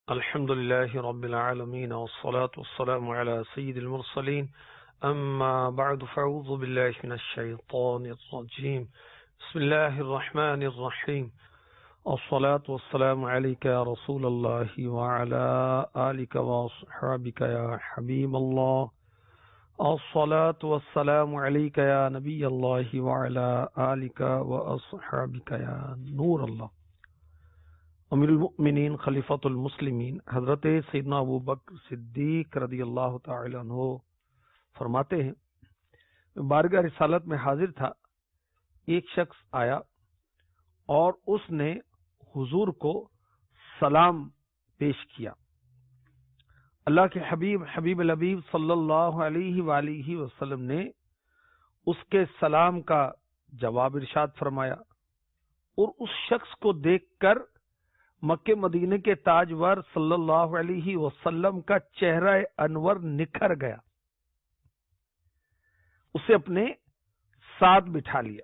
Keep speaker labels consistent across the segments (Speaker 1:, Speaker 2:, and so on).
Speaker 1: الحمد لله رب العالمين والصلاة والسلام على سيد المرسلين أما بعد فأعوذ بالله من الشيطان الرجيم بسم الله الرحمن الرحيم الصلاة والسلام عليك يا رسول الله وعلى آلك وصحابك يا حبيب الله الصلاة والسلام عليك يا نبي الله وعلى آلك وأصحابك يا نور الله. امیر المؤمنین خلیفۃ المسلمین حضرت سیدنا ابو بکر صدیق رضی اللہ تعالی عنہ فرماتے ہیں، بارگاہ رسالت میں حاضر تھا، ایک شخص آیا اور اس نے حضور کو سلام پیش کیا. اللہ کے حبیب الحبیب صلی اللہ علیہ وآلہ وسلم نے اس کے سلام کا جواب ارشاد فرمایا اور اس شخص کو دیکھ کر مکہ مدینے کے تاجور صلی اللہ علیہ وسلم کا چہرہ انور نکھر گیا. اسے اپنے ساتھ بٹھا لیا.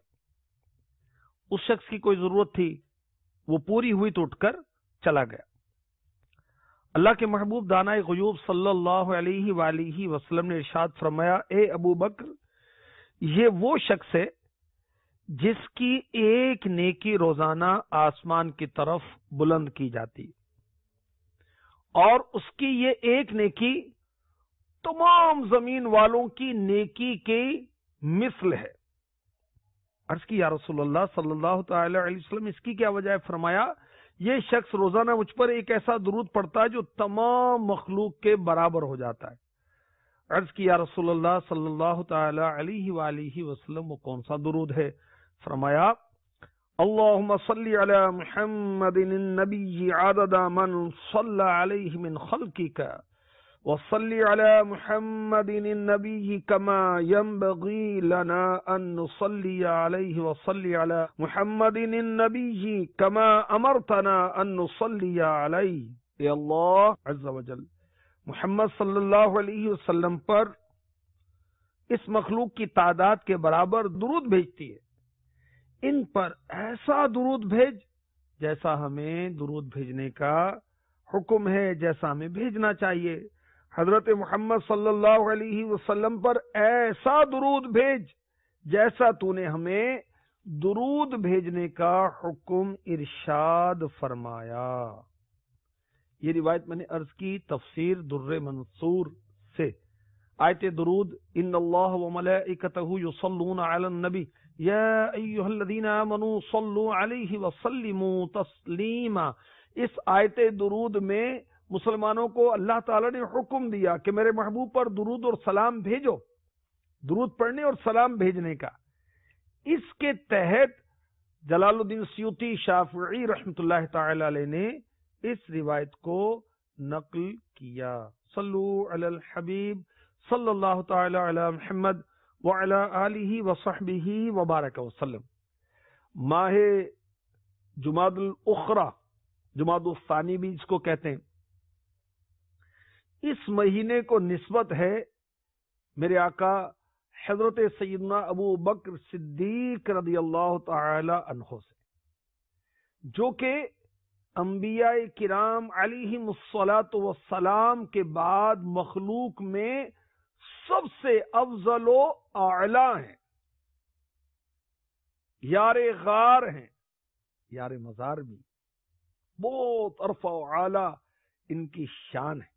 Speaker 1: اس شخص کی کوئی ضرورت تھی، وہ پوری ہوئی تو اٹھ کر چلا گیا. اللہ کے محبوب دانائے غیوب صلی اللہ علیہ وآلہ وسلم نے ارشاد فرمایا، اے ابو بکر، یہ وہ شخص ہے جس کی ایک نیکی روزانہ آسمان کی طرف بلند کی جاتی اور اس کی یہ ایک نیکی تمام زمین والوں کی نیکی کی مثل ہے. عرض کی یا رسول اللہ صلی اللہ تعالی علیہ وسلم، اس کی کیا وجہ ہے؟ فرمایا، یہ شخص روزانہ مجھ پر ایک ایسا درود پڑھتا ہے جو تمام مخلوق کے برابر ہو جاتا ہے. عرض کی یا رسول اللہ صلی اللہ تعالی علیہ وآلہ وسلم، وہ کون سا درود ہے؟ فرمایا، اللہم صلی علی محمد النبی عدد من صلی علیہ من خلقک وصلی علی محمد النبی کما ينبغی لنا ان نصلی علیہ وصلی علی محمد النبی کما امرتنا ان نصلی علیہ. اے اللہ عز وجل، محمد صلی اللہ علیہ وسلم پر اس مخلوق کی تعداد کے برابر درود بھیجتی ہے. ان پر ایسا درود بھیج جیسا ہمیں درود بھیجنے کا حکم ہے، جیسا ہمیں بھیجنا چاہیے. حضرت محمد صلی اللہ علیہ وسلم پر ایسا درود بھیج جیسا تو نے ہمیں درود بھیجنے کا حکم ارشاد فرمایا. یہ روایت میں نے عرض کی تفسیر در منصور سے. آیت درود، ان اللہ وملائکتہ یصلون علی النبی یا ایھا الذین آمنوا صلوا علیہ وسلموا تسلیما. اس آیت درود میں مسلمانوں کو اللہ تعالی نے حکم دیا کہ میرے محبوب پر درود اور سلام بھیجو، درود پڑھنے اور سلام بھیجنے کا. اس کے تحت جلال الدین سیوطی شافعی رحمۃ اللہ تعالی علیہ نے اس روایت کو نقل کیا. صلو علی الحبیب صلی اللہ تعالی علی محمد وعلی آلہ وصحبہ وبارک وسلم. ماہ جمادی الاخری، جمادی الثانی بھی اس کو کہتے ہیں، اس مہینے کو نسبت ہے میرے آقا حضرت سیدنا ابو بکر صدیق رضی اللہ تعالی عنہ سے، جو کہ انبیاء کرام علیہم الصلاۃ والسلام کے بعد مخلوق میں سب سے افضل و اعلی ہیں، یار غار ہیں، یار مزار بھی، بہت عرفہ و اعلی ان کی شان ہے.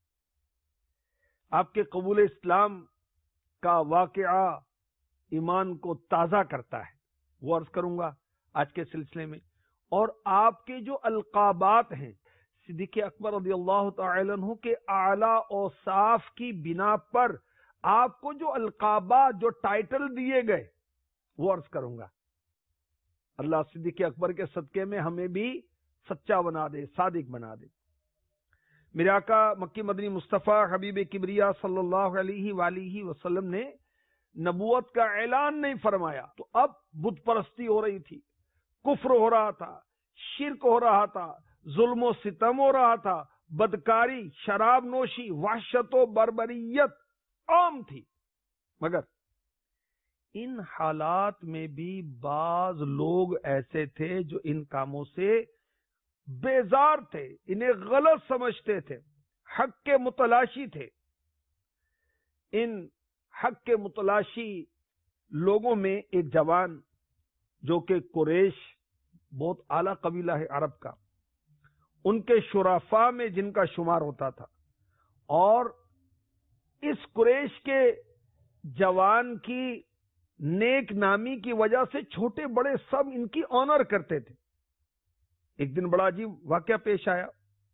Speaker 1: آپ کے قبول اسلام کا واقعہ ایمان کو تازہ کرتا ہے، وہ عرض کروں گا آج کے سلسلے میں. اور آپ کے جو القابات ہیں صدیق اکبر رضی اللہ تعالی عنہ کے اعلی اوصاف کی بنا پر آپ کو جو القابات، جو ٹائٹل دیے گئے، وہ عرض کروں گا. اللہ صدیق اکبر کے صدقے میں ہمیں بھی سچا بنا دے، صادق بنا دے. میرے آقا مکی مدنی مصطفیٰ حبیب کبریا صلی اللہ علیہ وآلہ وسلم نے نبوت کا اعلان نہیں فرمایا تو اب بت پرستی ہو رہی تھی، کفر ہو رہا تھا، شرک ہو رہا تھا، ظلم و ستم ہو رہا تھا، بدکاری، شراب نوشی، وحشت و بربریت عام تھی. مگر ان حالات میں بھی بعض لوگ ایسے تھے جو ان کاموں سے بیزار تھے، انہیں غلط سمجھتے تھے، حق کے متلاشی تھے۔ ان حق کے متلاشی لوگوں میں ایک جوان جو کہ قریش بہت اعلیٰ قبیلہ ہے عرب کا، ان کے شرفاء میں جن کا شمار ہوتا تھا، اور اس قریش کے جوان کی نیک نامی کی وجہ سے چھوٹے بڑے سب ان کی آنر کرتے تھے۔ ایک دن بڑا عجیب واقعہ پیش آیا۔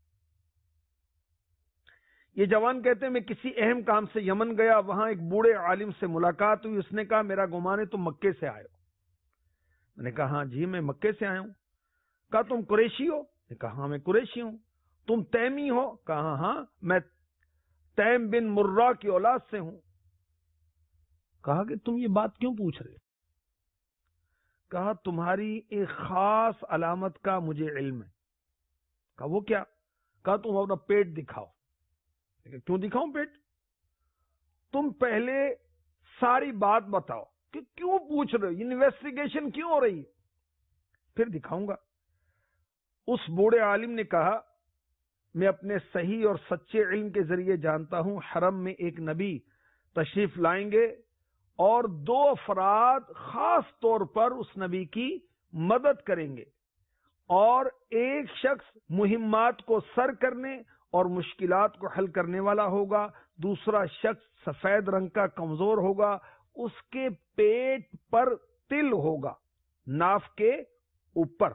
Speaker 1: یہ جوان کہتے ہیں میں کسی اہم کام سے یمن گیا، وہاں ایک بوڑھے عالم سے ملاقات ہوئی، اس نے کہا میرا گمان ہے تم مکے سے آئے ہو۔ میں نے کہا ہاں جی میں مکے سے آیا ہوں۔ کہا تم قریشی ہو؟ میں نے کہا ہاں میں قریشی ہوں۔ تم تیمی ہو؟ کہا ہاں میں تیم بن مرہ کی اولاد سے ہوں۔ کہا کہ تم یہ بات کیوں پوچھ رہے؟ کہا تمہاری ایک خاص علامت کا مجھے علم ہے۔ کہا وہ کیا؟ کہا تم اپنا پیٹ دکھاؤ۔ کیوں دکھاؤں پیٹ؟ تم پہلے ساری بات بتاؤ کہ کیوں پوچھ رہے ہو، انویسٹیگیشن کیوں ہو رہی ہے، پھر دکھاؤں گا۔ اس بوڑھے عالم نے کہا میں اپنے صحیح اور سچے علم کے ذریعے جانتا ہوں حرم میں ایک نبی تشریف لائیں گے اور 2 افراد خاص طور پر اس نبی کی مدد کریں گے، اور ایک شخص مہمات کو سر کرنے اور مشکلات کو حل کرنے والا ہوگا، دوسرا شخص سفید رنگ کا کمزور ہوگا، اس کے پیٹ پر تل ہوگا، ناف کے اوپر۔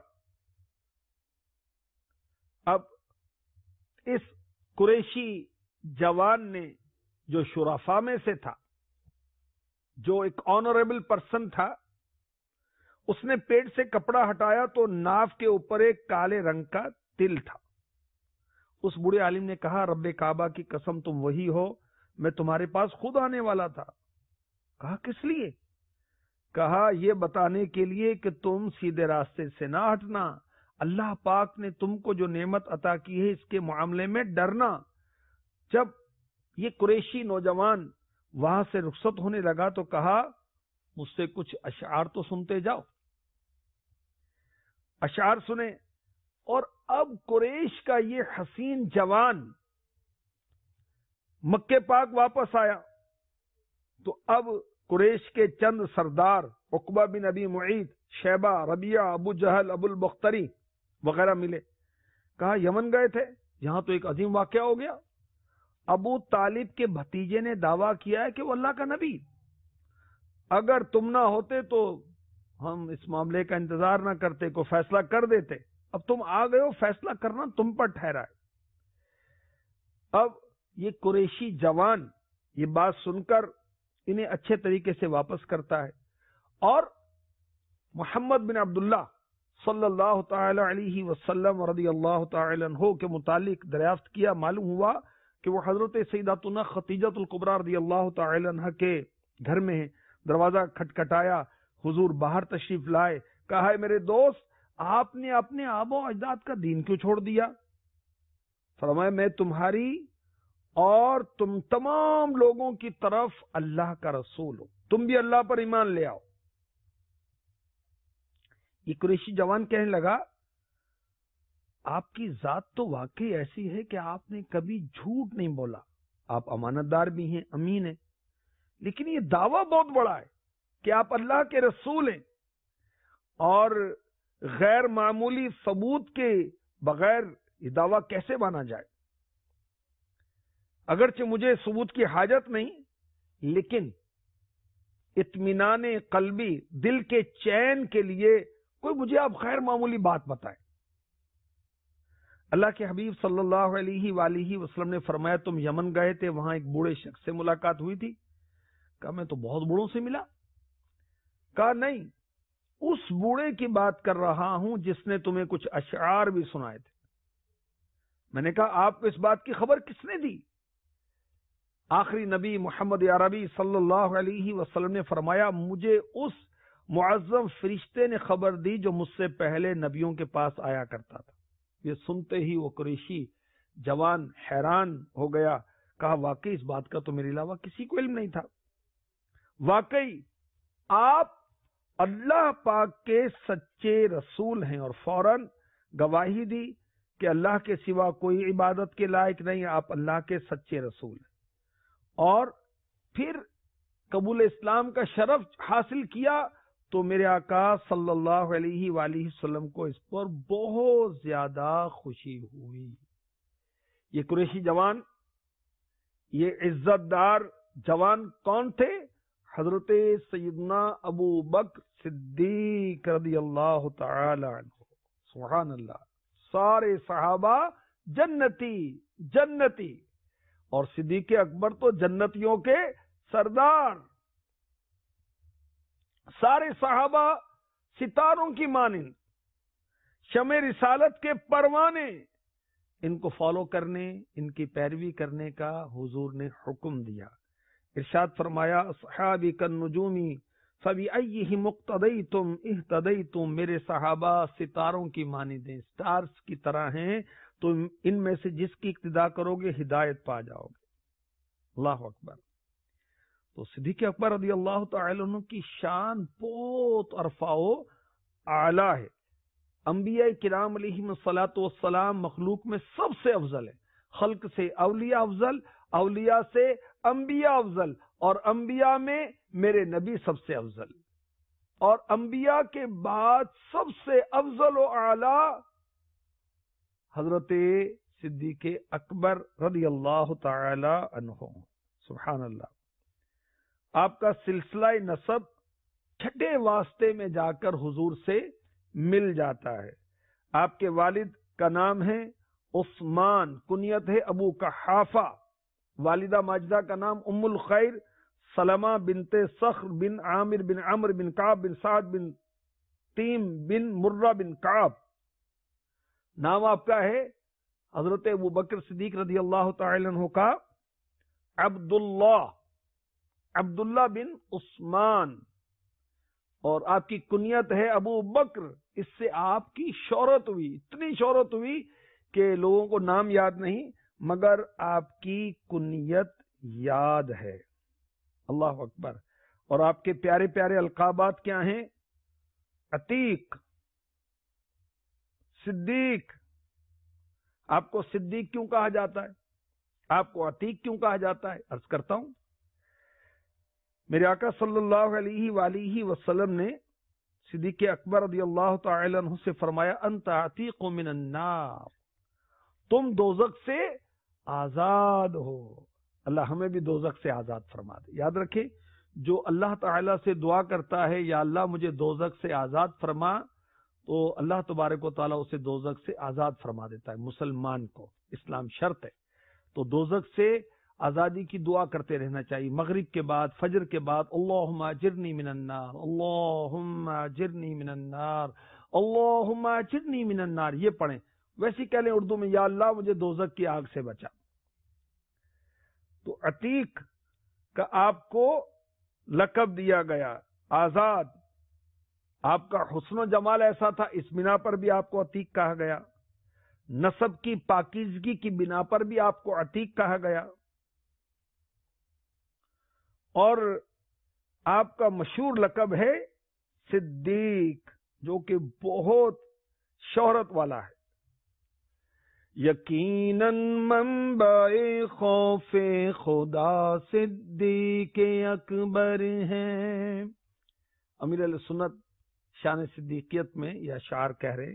Speaker 1: اب اس قریشی جوان نے جو شرفاء میں سے تھا، جو ایک آنریبل پرسن تھا، اس نے پیٹ سے کپڑا ہٹایا تو ناف کے اوپر ایک کالے رنگ کا تل تھا۔ اس بوڑھے عالم نے کہا رب کعبہ کی قسم تم وہی ہو، میں تمہارے پاس خود آنے والا تھا۔ کہا کس لیے؟ کہا یہ بتانے کے لیے کہ تم سیدھے راستے سے نہ ہٹنا، اللہ پاک نے تم کو جو نعمت عطا کی ہے اس کے معاملے میں ڈرنا۔ جب یہ قریشی نوجوان وہاں سے رخصت ہونے لگا تو کہا مجھ سے کچھ اشعار تو سنتے جاؤ۔ اشعار سنے، اور اب قریش کا یہ حسین جوان مکے پاک واپس آیا تو اب قریش کے چند سردار عقبہ بن ابی معیط، شیبہ، ربیعہ، ابو جہل، ابو البختری وغیرہ ملے۔ کہا یمن گئے تھے، یہاں تو ایک عظیم واقعہ ہو گیا۔ ابو طالب کے بھتیجے نے دعویٰ کیا ہے کہ وہ اللہ کا نبی، اگر تم نہ ہوتے تو ہم اس معاملے کا انتظار نہ کرتے، کو فیصلہ کر دیتے، اب تم آ گئے ہو، فیصلہ کرنا تم پر ٹھہرا ہے۔ اب یہ قریشی جوان یہ بات سن کر انہیں اچھے طریقے سے واپس کرتا ہے، اور محمد بن عبداللہ صلی اللہ تعالی علیہ وسلم رضی اللہ تعالی عنہ کے متعلق دریافت کیا، معلوم ہوا کہ وہ حضرت سیداتنا خدیجہ الکبریٰ رضی اللہ تعالی عنہ کے گھر میں ہیں۔ دروازہ کھٹکھٹایا، حضور باہر تشریف لائے، کہا ہے میرے دوست آپ نے اپنے آبا و اجداد کا دین کیوں چھوڑ دیا؟ فرمایا میں تمہاری اور تم تمام لوگوں کی طرف اللہ کا رسول ہوں، تم بھی اللہ پر ایمان لے آؤ۔ یہ قریشی جوان کہنے لگا آپ کی ذات تو واقعی ایسی ہے کہ آپ نے کبھی جھوٹ نہیں بولا، آپ امانت دار بھی ہیں، امین ہیں، لیکن یہ دعویٰ بہت بڑا ہے کہ آپ اللہ کے رسول ہیں، اور غیر معمولی ثبوت کے بغیر یہ دعویٰ کیسے مانا جائے؟ اگرچہ مجھے ثبوت کی حاجت نہیں، لیکن اطمینان قلبی، دل کے چین کے لیے کوئی مجھے آپ غیر معمولی بات بتائیں۔ اللہ کے حبیب صلی اللہ علیہ وآلہ وسلم نے فرمایا تم یمن گئے تھے، وہاں ایک بوڑھے شخص سے ملاقات ہوئی تھی؟ کہا میں تو بہت بوڑھوں سے ملا۔ کہا نہیں، اس بوڑھے کی بات کر رہا ہوں جس نے تمہیں کچھ اشعار بھی سنائے تھے۔ میں نے کہا آپ کو اس بات کی خبر کس نے دی؟ آخری نبی محمد عربی صلی اللہ علیہ وسلم نے فرمایا مجھے اس معظم فرشتے نے خبر دی جو مجھ سے پہلے نبیوں کے پاس آیا کرتا تھا۔ یہ سنتے ہی وہ قریشی جوان حیران ہو گیا، کہا واقعی اس بات کا تو میرے علاوہ کسی کو علم نہیں تھا، واقعی آپ اللہ پاک کے سچے رسول ہیں، اور فوراً گواہی دی کہ اللہ کے سوا کوئی عبادت کے لائق نہیں، آپ اللہ کے سچے رسول ہیں، اور پھر قبول اسلام کا شرف حاصل کیا، تو میرے آقا صلی اللہ علیہ وآلہ وسلم کو اس پر بہت زیادہ خوشی ہوئی۔ یہ قریشی جوان، یہ عزت دار جوان کون تھے؟ حضرت سیدنا ابو بکر صدیق رضی اللہ تعالی عنہ۔ سبحان اللہ، سارے صحابہ جنتی جنتی، اور صدیق اکبر تو جنتیوں کے سردار۔ سارے صحابہ ستاروں کی مانند، شمع رسالت کے پروانے، ان کو فالو کرنے، ان کی پیروی کرنے کا حضور نے حکم دیا۔ ارشاد فرمایا اصحابی کالنجومی فبأیہم اقتدیتم اہتدیتم، میرے صحابہ ستاروں کی مانند ہیں، سٹارز کی طرح ہیں، تم ان میں سے جس کی اقتداء کرو گے ہدایت پا جاؤ گے۔ اللہ اکبر۔ تو صدیق اکبر رضی اللہ تعالی عنہ کی شان بہت ارفع و اعلی ہے۔ انبیاء کرام علیہم الصلاۃ والسلام مخلوق میں سب سے افضل ہے، خلق سے اولیاء افضل، اولیاء سے انبیاء افضل، اور انبیاء میں میرے نبی سب سے افضل، اور انبیاء کے بعد سب سے افضل و اعلی حضرت صدیق اکبر رضی اللہ تعالی عنہ۔ سبحان اللہ۔ آپ کا سلسلہ نسب چھٹے واسطے میں جا کر حضور سے مل جاتا ہے۔ آپ کے والد کا نام ہے عثمان، کنیت ہے ابو قحافہ، والدہ ماجدہ کا نام ام الخیر سلمہ بنت صخر بن عامر بن عمرو بن کعب بن سعد بن تیم بن مرہ بن کعب۔ نام آپ کا ہے حضرت ابو بکر صدیق رضی اللہ تعالی عنہ کا عبداللہ بن عثمان، اور آپ کی کنیت ہے ابو بکر۔ اس سے آپ کی شہرت ہوئی، اتنی شہرت ہوئی کہ لوگوں کو نام یاد نہیں، مگر آپ کی کنیت یاد ہے۔ اللہ اکبر۔ اور آپ کے پیارے پیارے القابات کیا ہیں؟ عتیق، صدیق۔ آپ کو صدیق کیوں کہا جاتا ہے؟ آپ کو عتیق کیوں کہا جاتا ہے؟ عرض کرتا ہوں، میرے آقا صلی اللہ علیہ وآلہ وسلم نے صدیق اکبر رضی اللہ تعالی عنہ سے فرمایا انت عتیق من النار، تم دوزخ سے آزاد ہو۔ اللہ ہمیں بھی دوزخ سے آزاد فرما دے۔ یاد رکھیں، جو اللہ تعالیٰ سے دعا کرتا ہے یا اللہ مجھے دوزخ سے آزاد فرما، تو اللہ تبارک و تعالیٰ اسے دوزخ سے آزاد فرما دیتا ہے۔ مسلمان کو اسلام شرط ہے، تو دوزخ سے آزادی کی دعا کرتے رہنا چاہیے۔ مغرب کے بعد، فجر کے بعد اللہم اجرنی من النار، اللہم اجرنی من النار، اللہم اجرنی من النار، یہ پڑھیں۔ ویسے کہہ لیں اردو میں، یا اللہ مجھے دوزخ کی آگ سے بچا۔ تو عتیق کا آپ کو لقب دیا گیا، آزاد۔ آپ کا حسن و جمال ایسا تھا، اس بنا پر بھی آپ کو عتیق کہا گیا۔ نسب کی پاکیزگی کی بنا پر بھی آپ کو عتیق کہا گیا۔ اور آپ کا مشہور لقب ہے صدیق، جو کہ بہت شہرت والا ہے۔ یقیناً منبع خوف خدا صدیق اکبر ہیں۔ امیر علیہ سنت شان صدیقیت میں یہ اشعار کہہ رہے،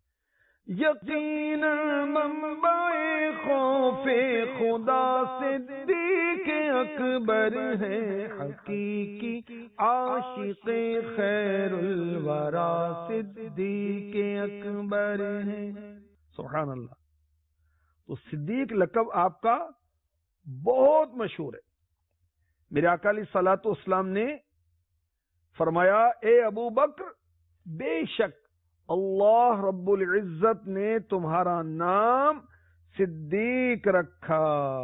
Speaker 1: یقیناً منبع خوف خدا صدیق اکبر ہے، حقیقی عاشق خیر الورا صدیق اکبر ہے۔ سبحان اللہ۔ تو صدیق لقب آپ کا بہت مشہور ہے۔ میرے آقا علیہ الصلوۃ والسلام نے فرمایا، اے ابو بکر، بے شک اللہ رب العزت نے تمہارا نام صدیق رکھا۔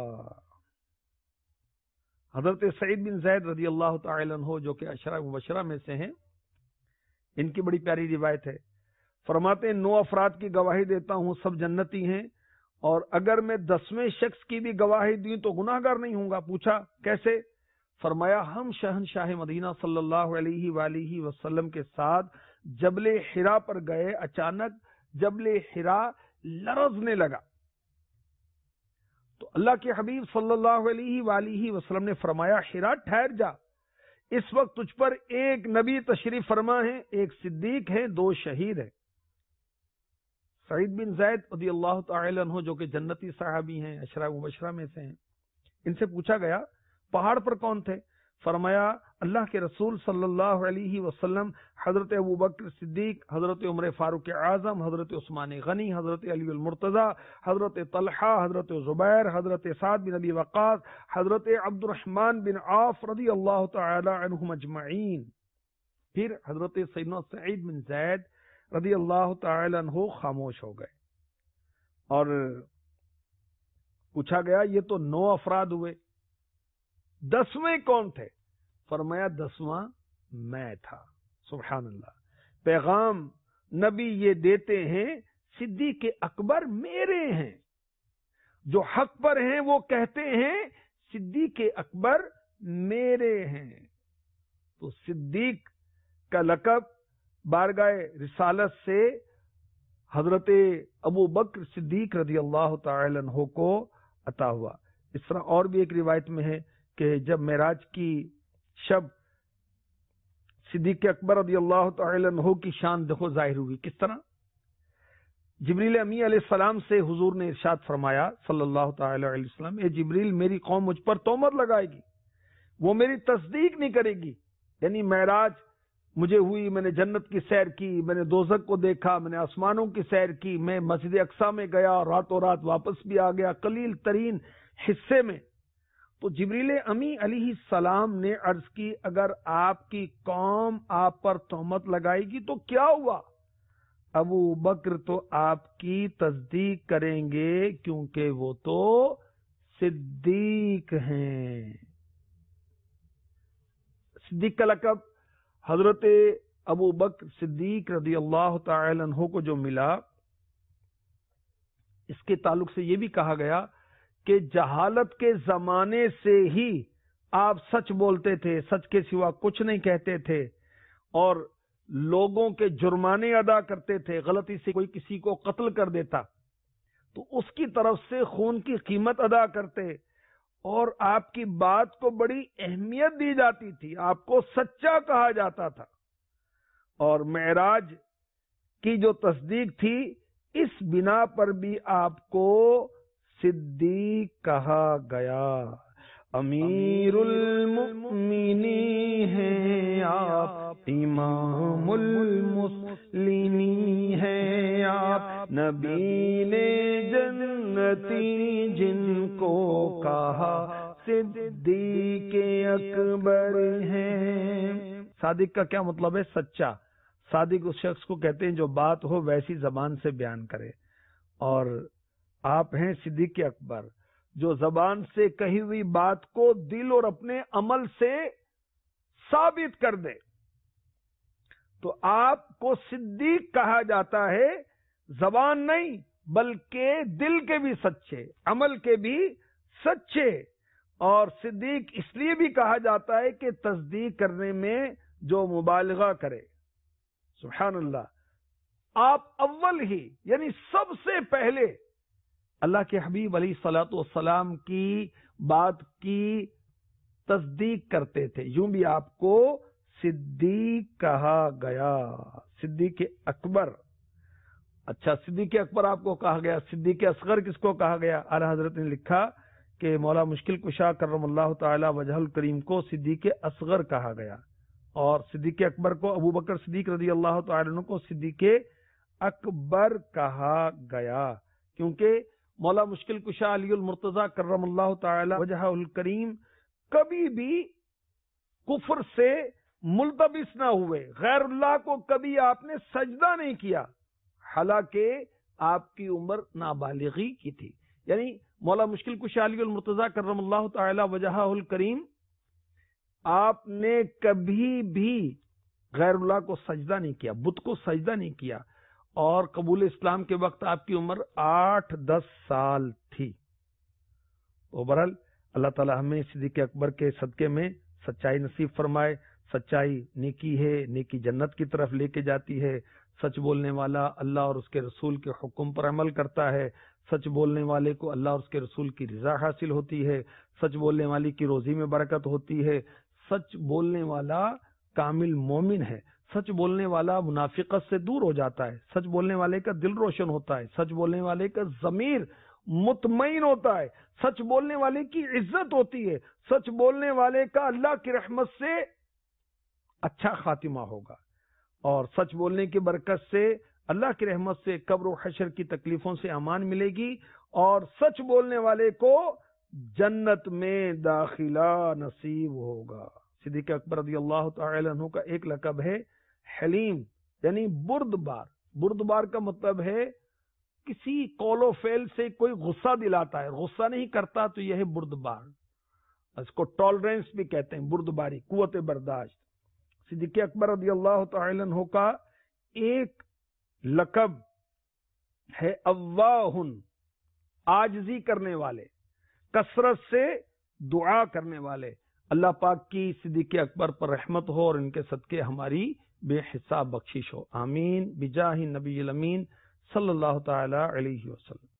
Speaker 1: حضرت سعید بن زید رضی اللہ تعالی عنہ، جو کہ عشرہ مبشرہ میں سے ہیں، ان کی بڑی پیاری روایت ہے۔ فرماتے ہیں 9 افراد کی گواہی دیتا ہوں، سب جنتی ہیں، اور اگر میں 10ویں شخص کی بھی گواہی دوں تو گناہ گار نہیں ہوں گا۔ پوچھا کیسے؟ فرمایا ہم شہنشاہ مدینہ صلی اللہ علیہ وآلہ وسلم کے ساتھ جبل حرا پر گئے، اچانک جبل حرا लरजने लगा। तो अल्लाह के हबीब सल्लल्लाहु अलैहि वालिहि वसल्लम ने फरमाया, हिरा ठहर जा, इस वक्त तुझ पर एक नबी तशरीफ फरमा है, एक सिद्दीक है, 2 शहीद है। सईद बिन ज़ैद रज़ियल्लाहु तआला अन्हु जो कि जन्नती सहाबी हैं, अशरा मुबशरा में से हैं, इनसे पूछा गया पहाड़ पर कौन थे? फरमाया अल्लाह के रसूल सल्लल्लाहु अलैहि वसल्लम, हजरत अबू बकर सिद्दीक, हजरत उमर फारूक आजम, हजरत उस्मान गनी, हजरत अली अल मुर्तजा, हजरत तलहा, हजरत जुबैर, हजरत साद बिन अबी वक्कास, हजरत अब्दुर्रहमान बिन आफ रज़ियल्लाहु तआला अन्हुम अजमईन। फिर हजरत सैयदना सईद बिन ज़ैद रज़ियल्लाहु तआला अन्हु खामोश हो गए और पूछा गया ये तो 9 अफराद हुए, 10वें कौन थे? फरमाया 10वां मैं था। सुभान अल्लाह। पैगाम नबी ये देते हैं सिद्दीक अकबर मेरे हैं, जो हक पर हैं वो कहते हैं सिद्दीक अकबर मेरे हैं। तो सिद्दीक का लक़ब बारगाह रिसालत से हजरत अबू बकर सिद्दीक रज़ियल्लाहु तआला अन्हु को अता हुआ। इस तरह और भी एक रिवायत में है कि जब मेराज की शब सिद्दीक अकबर रज़ियल्लाहु तआला अन्हु की शान देखो जाहिर हुई किस तरह। जिब्रील अमी अलैहिस्सलाम से हुजूर ने इरशाद फरमाया सल्लल्लाहु तआला अलैहि वसल्लम, ए जिब्रील मेरी कौम मुझ पर तोहमत लगाएगी, वो मेरी तस्दीक नहीं करेगी। यानी मेराज मुझे हुई, मैंने जन्नत की सैर की, मैंने दोज़ख को देखा, मैंने आसमानों की सैर की, मैं मस्जिद अक्सा में गया, रातों रात वापस भी आ गया कलील तरीन हिस्से में। तो जिब्रील अमी अलैहिस्सलाम ने अर्ज की, अगर आपकी कौम आप पर तोहमत लगाएगी तो क्या हुआ? अबू बकर तो आपकी तस्दीक करेंगे क्योंकि वो तो सिद्दीक हैं। सिद्दीक का लक़ब हजरत अबू बकर सिद्दीक रज़ियल्लाहु तआला अन्हु को जो मिला, इसके ताल्लुक से यह भी कहा गया कि जहालत के जमाने से ही आप सच बोलते थे, सच के सिवा कुछ नहीं कहते थे और लोगों के जुर्माने अदा करते थे। गलती से कोई किसी को कत्ल कर देता तो उसकी तरफ से खून की कीमत अदा करते और आपकी बात को बड़ी अहमियत दी जाती थी, आपको सच्चा कहा जाता था। और मेराज की जो तस्दीक थी, इस बिना पर भी आपको सिद्दीक कहा गया। अमीरुल मुमिनीन हैं आप, इमामुल मुस्लिमीन हैं आप, नबी ने जन्नती जिनको कहा सिद्दीक अकबर हैं। सादिक का क्या मतलब है? सच्चा। सादिक उस शख्स को कहते हैं जो बात हो वैसी जबान से बयान करे, और आप हैं सिद्दीक अकबर जो जबान से कही हुई बात को दिल और अपने अमल से साबित कर दे। तो आपको सिद्दीक कहा जाता है, जबान नहीं बल्कि दिल के भी सच्चे, अमल के भी सच्चे। और सिद्दीक इसलिए भी कहा जाता है कि तस्दीक करने में जो मुबालगा करे। सुभान अल्लाह। आप अव्वल ही यानी सबसे पहले अल्लाह के हबीब अलैहिस्सलातु वस्सलाम की बात की तस्दीक करते थे, यूं भी आपको सिद्दीक कहा गया, सिद्दीक अकबर। अच्छा, सिद्दीक अकबर आपको कहा गया, सिद्दीक असगर किसको कहा गया? आला हजरत ने लिखा कि मौला मुश्किल कुशा करमल्लाहु ताला वजहुल करीम को सिद्दीक असगर कहा गया और सिद्दीक अकबर को, अबू बकर सिद्दीक रज़ियल्लाहु ताला अन्हु को सिद्दीक अकबर कहा गया, क्योंकि मौला मुश्किल कुशा अलीउल मुर्तजा करमल्लाहु ताला वजहुल करीम कभी भी कुफ्र से मुल्तबिस ना हुए। गैरुल्लाह को कभी आपने सजदा नहीं किया, हालांकि आपकी उम्र नाबालिगी की थी। यानी मौला मुश्किल कुशा अलीउल मुर्तजा करमल्लाहु ताला वजहुल करीम आपने कभी भी गैरुल्लाह को सजदा नहीं किया, बुत को सजदा नहीं किया, और कबूल इस्लाम के वक्त आपकी उम्र 8-10 साल थी। तो बहरहाल अल्लाह ताला हमें सिद्दीक अकबर के सदके में सच्चाई नसीब फरमाए। सच्चाई नेकी है, नेकी जन्नत की तरफ लेके जाती है। سچ بولنے والا اللہ اور اس کے رسول کے حکم پر عمل کرتا ہے، سچ بولنے والے کو اللہ اور اس کے رسول کی رضا حاصل ہوتی ہے، سچ بولنے والی کی روزی میں برکت ہوتی ہے، سچ بولنے والا کامل مومن ہے، سچ بولنے والا منافقت سے دور ہو جاتا ہے، سچ بولنے والے کا دل روشن ہوتا ہے، سچ بولنے والے کا ضمیر مطمئن ہوتا ہے، سچ بولنے والے کی عزت ہوتی ہے، سچ بولنے والے کا اللہ کی رحمت سے اچھا خاتمہ ہوگا، اور سچ بولنے کی برکت سے اللہ کی رحمت سے قبر و حشر کی تکلیفوں سے امان ملے گی، اور سچ بولنے والے کو جنت میں داخلہ نصیب ہوگا۔ صدیق اکبر رضی اللہ تعالی عنہ کا ایک لقب ہے حلیم، یعنی بردبار۔ بردبار کا مطلب ہے کسی قول و فعل سے کوئی غصہ دلاتا ہے، غصہ نہیں کرتا تو یہ ہے بردبار۔ اس کو ٹالرنس بھی کہتے ہیں، بردباری، قوت برداشت۔ صدیق اکبر رضی اللہ تعالی عنہ کا ایک لقب ہے اواہ، عاجزی کرنے والے، کثرت سے دعا کرنے والے۔ اللہ پاک کی صدیق اکبر پر رحمت ہو اور ان کے صدقے ہماری بے حساب بخشش ہو، آمین، بجاہ نبی الامین صلی اللہ تعالی علیہ وسلم۔